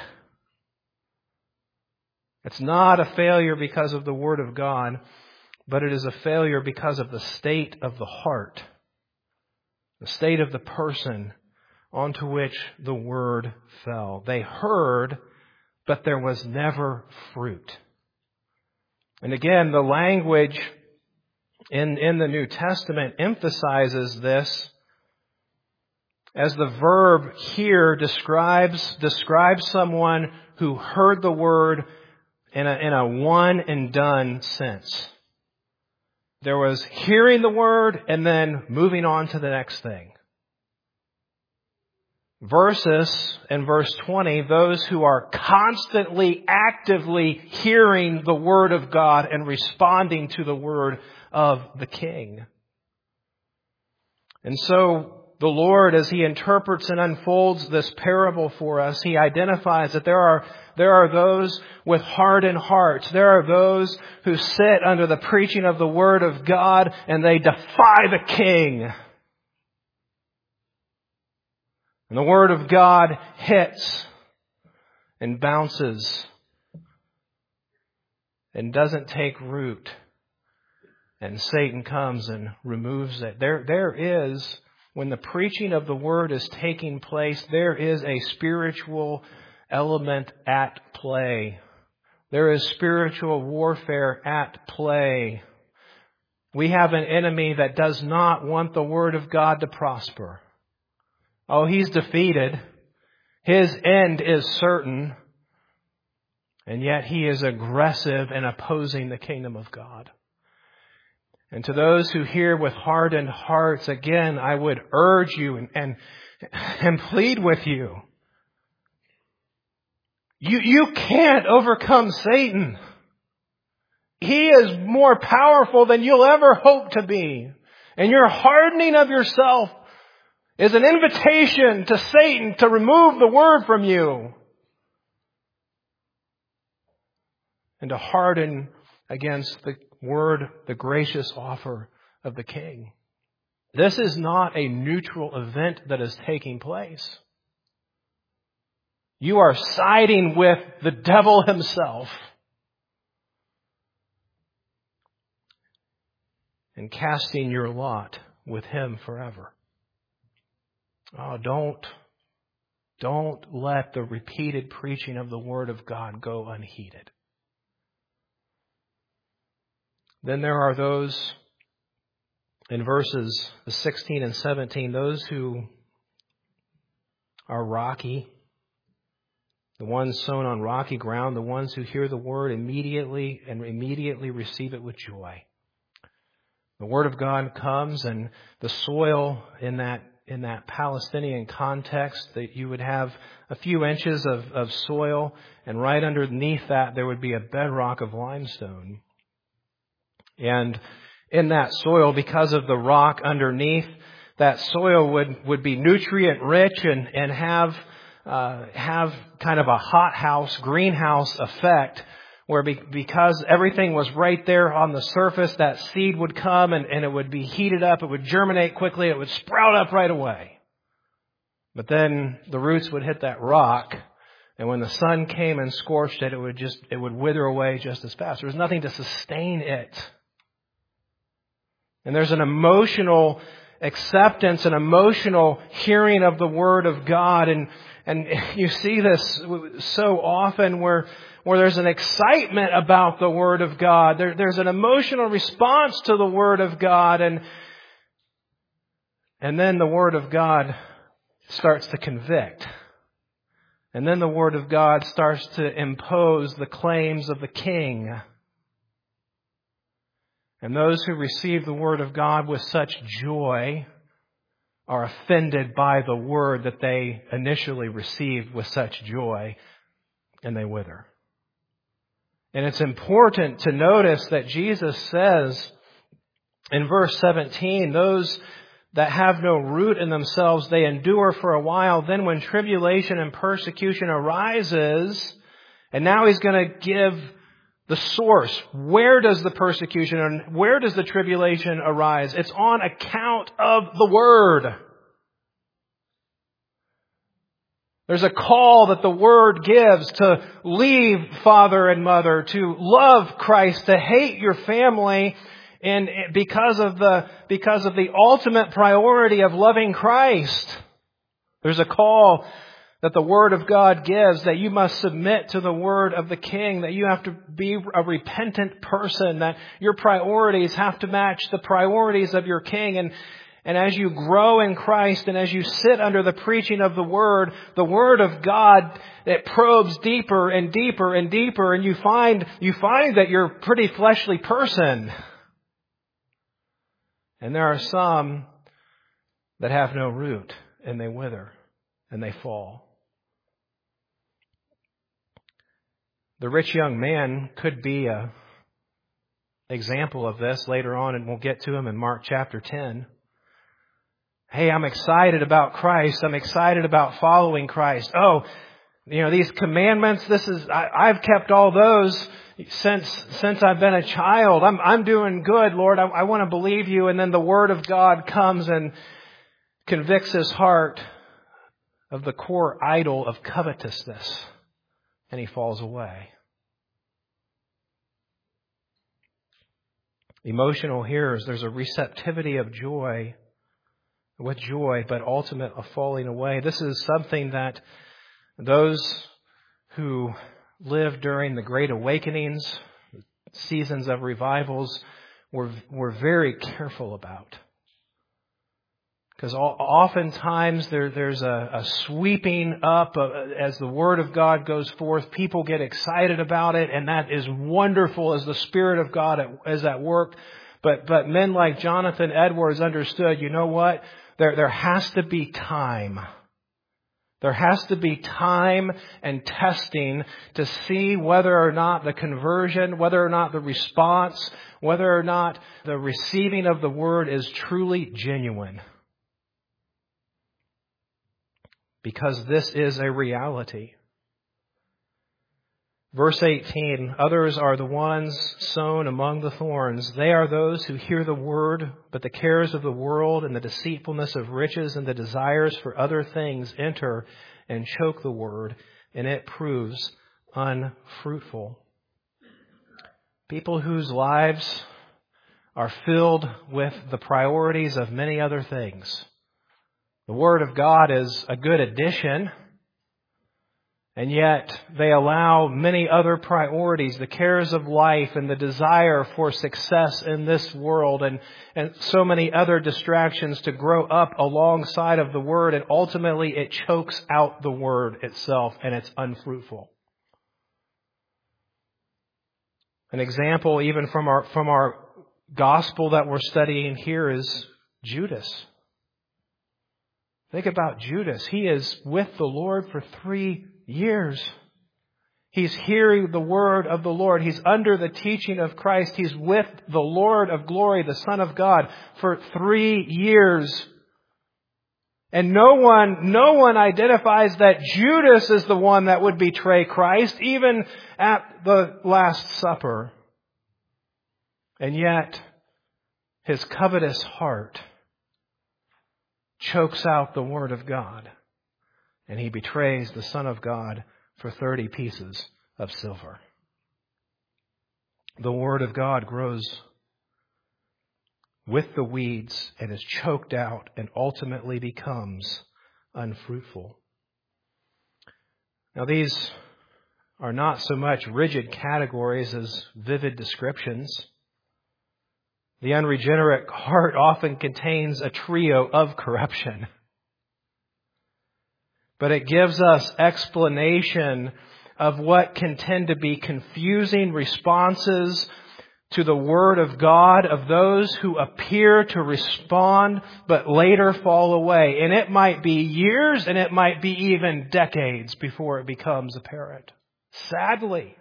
It's not a failure because of the word of God, but it is a failure because of the state of the heart, the state of the person onto which the word fell. They heard, but there was never fruit. And again, the language in the New Testament emphasizes this as the verb here describes someone who heard the word in a one and done sense. There was hearing the word and then moving on to the next thing. Versus, in verse 20, those who are constantly, actively hearing the word of God and responding to the word of the King. And so the Lord, as He interprets and unfolds this parable for us, He identifies that there are those with hardened hearts. There are those who sit under the preaching of the word of God and they defy the King. And the word of God hits and bounces and doesn't take root. And Satan comes and removes it. There is, when the preaching of the word is taking place, there is a spiritual element at play. There is spiritual warfare at play. We have an enemy that does not want the word of God to prosper. Oh, he's defeated. His end is certain. And yet he is aggressive in opposing the kingdom of God. And to those who hear with hardened hearts, again, I would urge you and plead with you. You can't overcome Satan. He is more powerful than you'll ever hope to be. And your hardening of yourself is an invitation to Satan to remove the word from you. And to harden against the word, the gracious offer of the King. This is not a neutral event that is taking place. You are siding with the devil himself. And casting your lot with him forever. Oh, don't let the repeated preaching of the word of God go unheeded. Then there are those in verses 16 and 17, those who are rocky, the ones sown on rocky ground, the ones who hear the word immediately receive it with joy. The word of God comes, and the soil in that Palestinian context, that you would have a few inches of soil, and right underneath that there would be a bedrock of limestone. And in that soil, because of the rock underneath, that soil would be nutrient rich and have kind of a hothouse, greenhouse effect, where because everything was right there on the surface, that seed would come and it would be heated up, it would germinate quickly, it would sprout up right away. But then the roots would hit that rock, and when the sun came and scorched it, it would wither away just as fast. There was nothing to sustain it. And there's an emotional acceptance, an emotional hearing of the word of God, and you see this so often where there's an excitement about the word of God. There's an emotional response to the word of God, and then the word of God starts to convict. And then the word of God starts to impose the claims of the king. And those who receive the word of God with such joy are offended by the word that they initially received with such joy, and they wither. And it's important to notice that Jesus says in verse 17, those that have no root in themselves, they endure for a while. Then when tribulation and persecution arises, and now he's going to give the source. Where does the persecution and where does the tribulation arise? It's on account of the word. There's a call that the word gives to leave father and mother, to love Christ, to hate your family, and because of the ultimate priority of loving Christ. There's a call that the word of God gives, that you must submit to the word of the king, that you have to be a repentant person, that your priorities have to match the priorities of your king. And as you grow in Christ and as you sit under the preaching of the word of God, it probes deeper and deeper and deeper, and you find that you're a pretty fleshly person. And there are some that have no root, and they wither, and they fall. The rich young man could be an example of this later on, and we'll get to him in Mark chapter 10. Hey, I'm excited about Christ. I'm excited about following Christ. Oh, these commandments, I've kept all those since I've been a child. I'm doing good, Lord. I want to believe you. And then the Word of God comes and convicts his heart of the core idol of covetousness, and he falls away. Emotional hearers, there's a receptivity of joy, with joy, but ultimate a falling away. This is something that those who lived during the Great Awakenings, seasons of revivals, were very careful about. Because oftentimes there's a sweeping up as the Word of God goes forth. People get excited about it, and that is wonderful as the Spirit of God is at work. But men like Jonathan Edwards understood, you know what? There has to be time. There has to be time and testing to see whether or not the conversion, whether or not the response, whether or not the receiving of the Word is truly genuine. Because this is a reality. Verse 18, others are the ones sown among the thorns. They are those who hear the word, but the cares of the world and the deceitfulness of riches and the desires for other things enter and choke the word, and it proves unfruitful. People whose lives are filled with the priorities of many other things. The Word of God is a good addition, and yet they allow many other priorities, the cares of life and the desire for success in this world and so many other distractions to grow up alongside of the Word, and ultimately it chokes out the Word itself and it's unfruitful. An example even from our gospel that we're studying here is Judas. Think about Judas. He is with the Lord for 3 years. He's hearing the word of the Lord. He's under the teaching of Christ. He's with the Lord of glory, the Son of God, for 3 years. And no one identifies that Judas is the one that would betray Christ, even at the Last Supper. And yet, his covetous heart chokes out the Word of God, and he betrays the Son of God for 30 pieces of silver. The Word of God grows with the weeds and is choked out and ultimately becomes unfruitful. Now, these are not so much rigid categories as vivid descriptions. The unregenerate heart often contains a trio of corruption. But it gives us explanation of what can tend to be confusing responses to the Word of God of those who appear to respond but later fall away. And it might be years and it might be even decades before it becomes apparent. Sadly.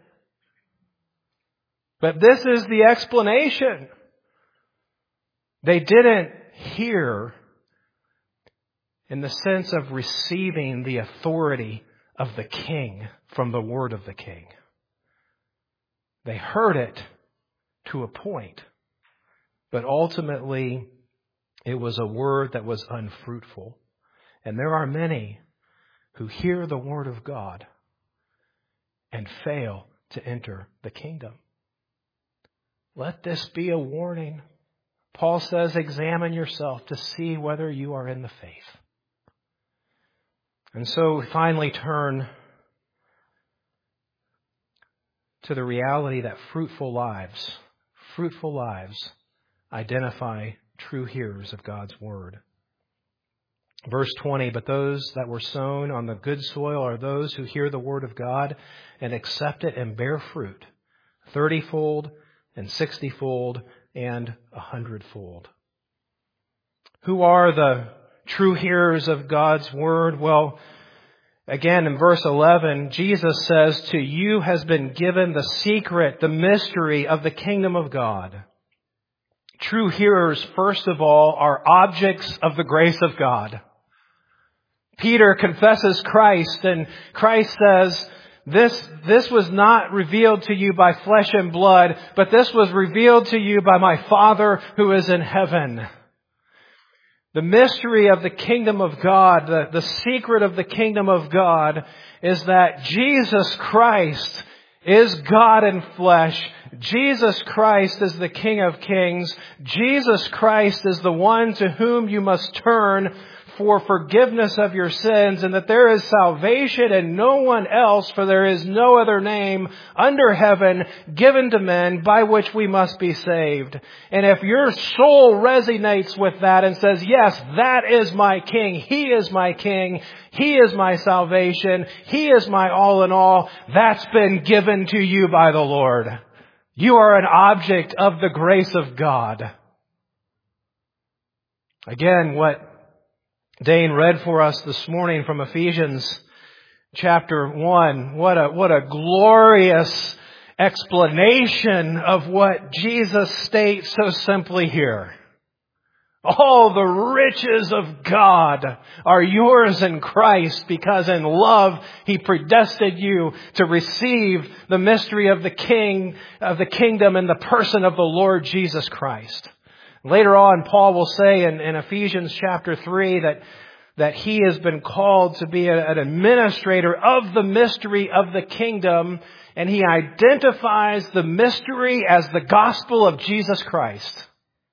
But this is the explanation. They didn't hear in the sense of receiving the authority of the king from the word of the king. They heard it to a point, but ultimately it was a word that was unfruitful. And there are many who hear the word of God and fail to enter the kingdom. Let this be a warning. Paul says, examine yourself to see whether you are in the faith. And so we finally turn to the reality that fruitful lives identify true hearers of God's word. Verse 20, but those that were sown on the good soil are those who hear the word of God and accept it and bear fruit, 30-fold and 60-fold and 100-fold. Who are the true hearers of God's Word? Well, again, in verse 11, Jesus says, "To you has been given the secret, the mystery of the kingdom of God." True hearers, first of all, are objects of the grace of God. Peter confesses Christ, and Christ says, This was not revealed to you by flesh and blood, but this was revealed to you by my Father who is in heaven. The mystery of the kingdom of God, the secret of the kingdom of God, is that Jesus Christ is God in flesh. Jesus Christ is the King of Kings. Jesus Christ is the one to whom you must turn for forgiveness of your sins, and that there is salvation in no one else, for there is no other name under heaven given to men by which we must be saved. And if your soul resonates with that and says, yes, that is my King, He is my King, He is my salvation, He is my all in all, that's been given to you by the Lord. You are an object of the grace of God. Again, what Dane read for us this morning from Ephesians chapter 1. What a glorious explanation of what Jesus states so simply here. All the riches of God are yours in Christ, because in love He predestined you to receive the mystery of the King of the kingdom in the person of the Lord Jesus Christ. Later on, Paul will say in Ephesians chapter 3 that he has been called to be an administrator of the mystery of the kingdom, and he identifies the mystery as the gospel of Jesus Christ.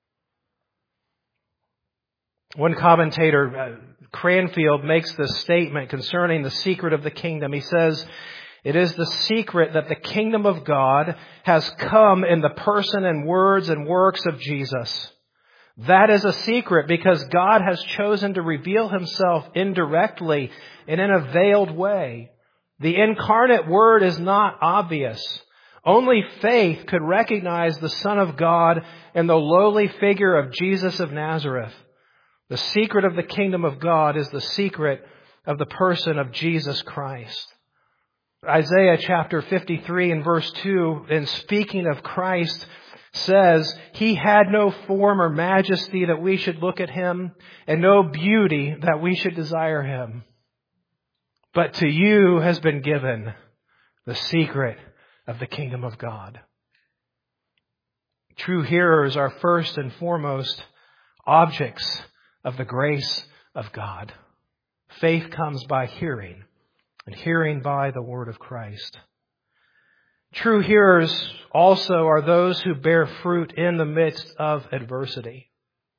One commentator, Cranfield, makes this statement concerning the secret of the kingdom. He says, "It is the secret that the kingdom of God has come in the person and words and works of Jesus. That is a secret because God has chosen to reveal Himself indirectly and in a veiled way. The incarnate Word is not obvious. Only faith could recognize the Son of God in the lowly figure of Jesus of Nazareth. The secret of the kingdom of God is the secret of the person of Jesus Christ." Isaiah chapter 53 and verse 2, in speaking of Christ, says, "He had no form or majesty that we should look at Him, and no beauty that we should desire Him. But to you has been given the secret of the kingdom of God." True hearers are first and foremost objects of the grace of God. Faith comes by hearing, and hearing by the word of Christ. True hearers also are those who bear fruit in the midst of adversity.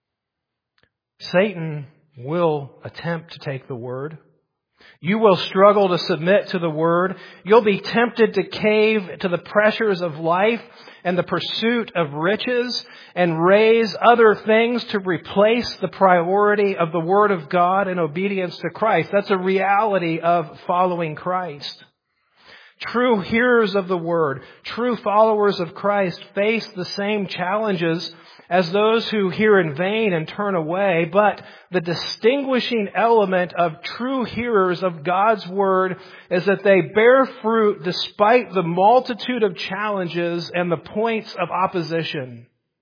Satan will attempt to take the word. You will struggle to submit to the word. You'll be tempted to cave to the pressures of life and the pursuit of riches and raise other things to replace the priority of the word of God and obedience to Christ. That's a reality of following Christ. True hearers of the word, true followers of Christ face the same challenges as those who hear in vain and turn away, but the distinguishing element of true hearers of God's word is that they bear fruit despite the multitude of challenges and the points of opposition.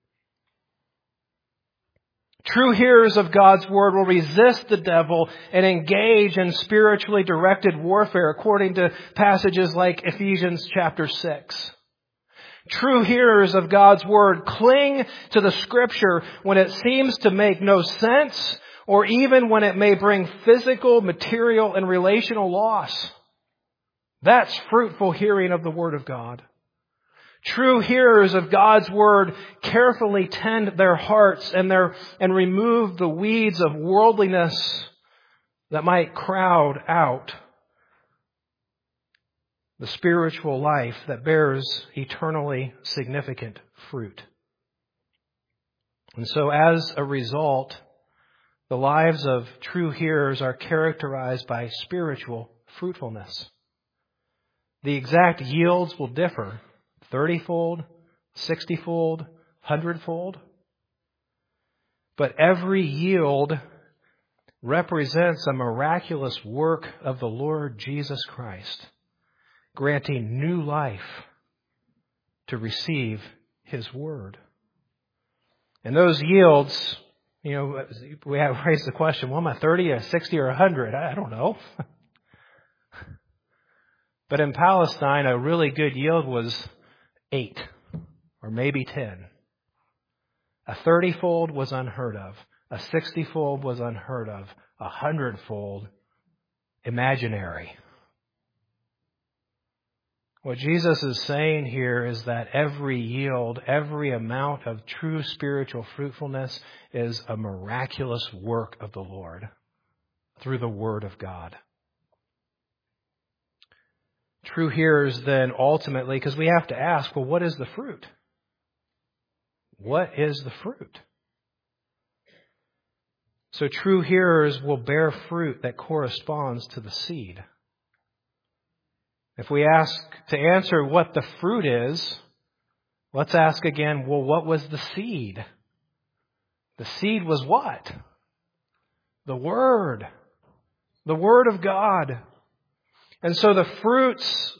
True hearers of God's word will resist the devil and engage in spiritually directed warfare, according to passages like Ephesians chapter 6. True hearers of God's word cling to the Scripture when it seems to make no sense, or even when it may bring physical, material, and relational loss. That's fruitful hearing of the Word of God. True hearers of God's word carefully tend their hearts and remove the weeds of worldliness that might crowd out the spiritual life that bears eternally significant fruit. And so as a result, the lives of true hearers are characterized by spiritual fruitfulness. The exact yields will differ. 30-fold, 60-fold, 100-fold. But every yield represents a miraculous work of the Lord Jesus Christ, granting new life to receive His Word. And those yields, we have raised the question, well, am I 30 or 60 or 100? I don't know. But in Palestine, a really good yield was 8 or maybe 10. A 30-fold was unheard of. A 60-fold was unheard of. A 100-fold, imaginary. What Jesus is saying here is that every yield, every amount of true spiritual fruitfulness is a miraculous work of the Lord through the Word of God. True hearers then ultimately, because we have to ask, well, what is the fruit? What is the fruit? So true hearers will bear fruit that corresponds to the seed. If we ask to answer what the fruit is, let's ask again, well, what was the seed? The seed was what? The Word. The Word of God. And so the fruits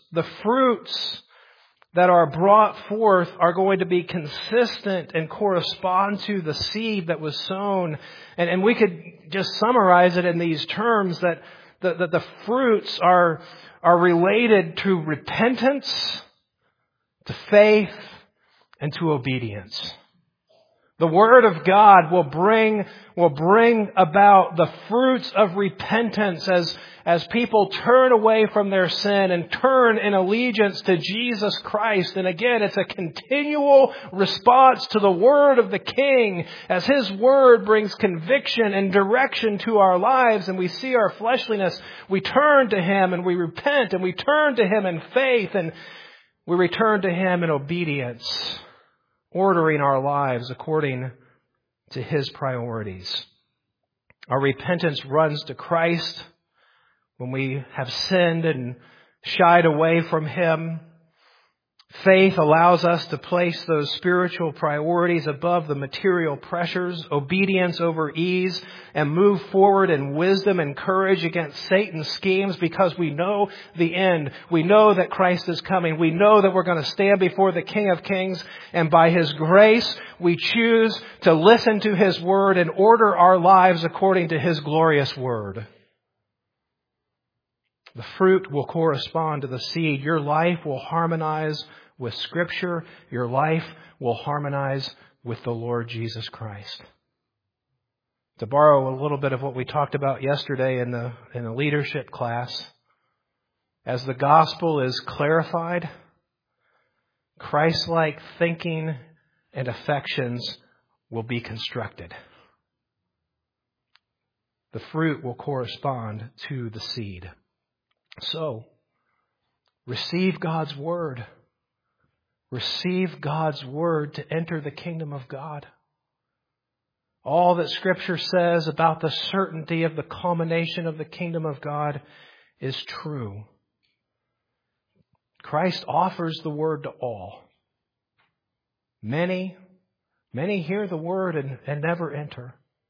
that are brought forth are going to be consistent and correspond to the seed that was sown. And we could just summarize it in these terms that the fruits are related to repentance, to faith, and to obedience. The Word of God will bring about the fruits of repentance as people turn away from their sin and turn in allegiance to Jesus Christ. And again, it's a continual response to the Word of the King as His Word brings conviction and direction to our lives, and we see our fleshliness. We turn to Him and we repent, and we turn to Him in faith, and we return to Him in obedience, ordering our lives according to His priorities. Our repentance runs to Christ when we have sinned and shied away from Him. Faith allows us to place those spiritual priorities above the material pressures, obedience over ease, and move forward in wisdom and courage against Satan's schemes because we know the end. We know that Christ is coming. We know that we're going to stand before the King of Kings, and by His grace, we choose to listen to His Word and order our lives according to His glorious Word. The fruit will correspond to the seed. Your life will harmonize with Scripture. Your life will harmonize with the Lord Jesus Christ. To borrow a little bit of what we talked about yesterday in the leadership class, as the gospel is clarified, Christ-like thinking and affections will be constructed. The fruit will correspond to the seed. So, receive God's Word. Receive God's Word to enter the kingdom of God. All that Scripture says about the certainty of the culmination of the kingdom of God is true. Christ offers the Word to all. Many hear the Word and never enter.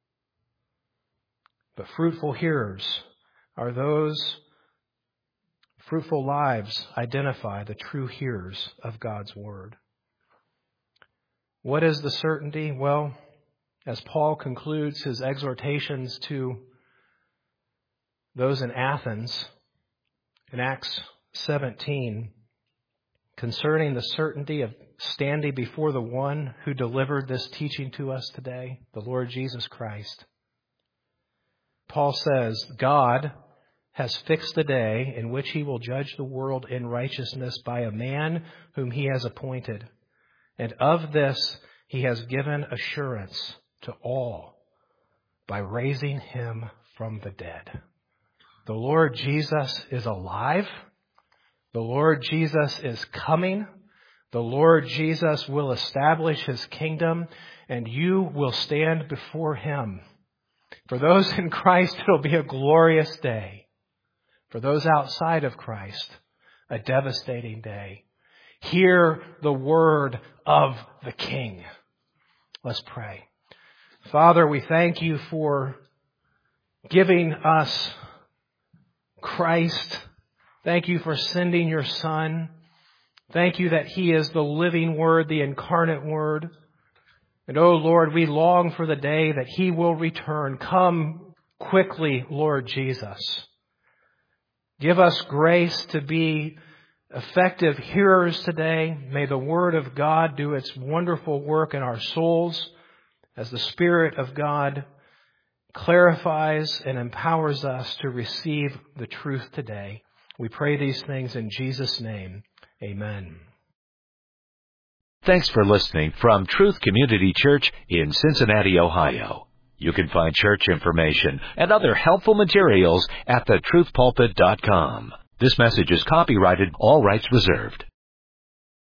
But fruitful hearers are those. Fruitful lives identify the true hearers of God's Word. What is the certainty? Well, as Paul concludes his exhortations to those in Athens in Acts 17, concerning the certainty of standing before the one who delivered this teaching to us today, the Lord Jesus Christ, Paul says, God has fixed a day in which He will judge the world in righteousness by a man whom He has appointed. And of this He has given assurance to all by raising Him from the dead. The Lord Jesus is alive. The Lord Jesus is coming. The Lord Jesus will establish His kingdom, and you will stand before Him. For those in Christ, it'll be a glorious day. For those outside of Christ, a devastating day. Hear the word of the King. Let's pray. Father, we thank you for giving us Christ. Thank you for sending your Son. Thank you that he is the living Word, the incarnate Word. And oh Lord, we long for the day that he will return. Come quickly, Lord Jesus. Give us grace to be effective hearers today. May the Word of God do its wonderful work in our souls as the Spirit of God clarifies and empowers us to receive the truth today. We pray these things in Jesus' name. Amen. Thanks for listening from Truth Community Church in Cincinnati, Ohio. You can find church information and other helpful materials at thetruthpulpit.com. This message is copyrighted, all rights reserved.